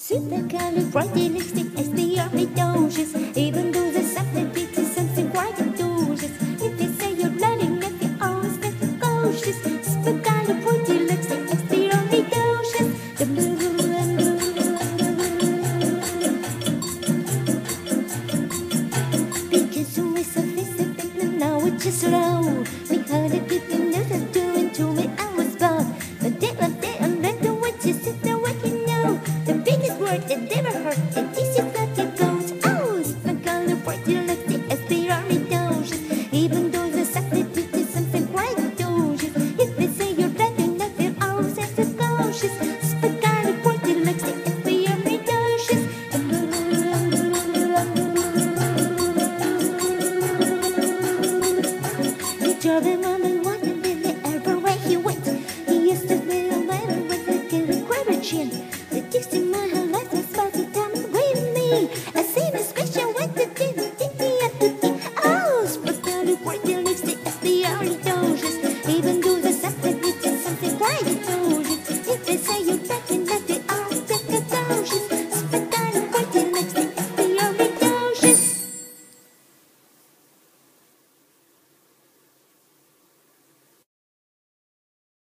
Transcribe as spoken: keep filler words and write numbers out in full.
Supercalifragilisticexpialidocious. Even though the subject is something quite atrocious. If they say you're bloody, if you're always cautious. Supercalifragilisticexpialidocious. Because who is sophisticated and now it's just slow. We heard it didn't know that doing to me I was bad. But they love they and let the witches sit there working now. The biggest word that ever heard, and this is what it goes. Oh, supercalifragilisticexpialidocious. Even though the subject is something quite atrocious. If they say you're bloody, if you're always extra cautious. Supercalifragilisticexpialidocious. You drove him on the one and then everywhere he went. He used to be a man with a killer grabber chin. The dicks in my whole life was about to come away with me. I seen his question went to dinner, think me at the tea. Oh, supercalifragilisticexpialidocious. Even though the subject is something quite atrocious. If they say you